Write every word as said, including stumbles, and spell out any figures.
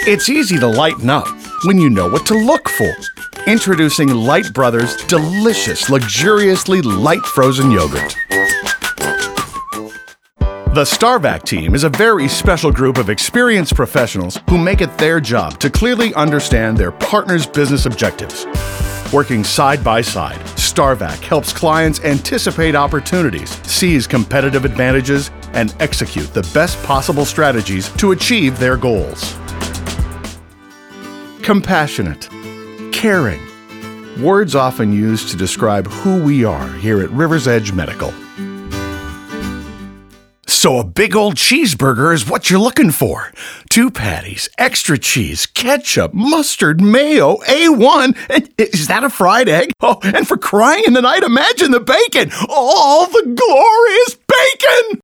It's easy to lighten up when you know what to look for. Introducing Light Brothers' delicious, luxuriously light frozen yogurt. The Starvac team is a very special group of experienced professionals who make it their job to clearly understand their partner's business objectives. Working side by side, Starvac helps clients anticipate opportunities, seize competitive advantages, and execute the best possible strategies to achieve their goals. Compassionate, caring, words often used to describe who we are here at River's Edge Medical. So a big old cheeseburger is what you're looking for. Two patties, extra cheese, ketchup, mustard, mayo, A one. And is that a fried egg? Oh, and for crying in the night, imagine the bacon. All the glorious bacon!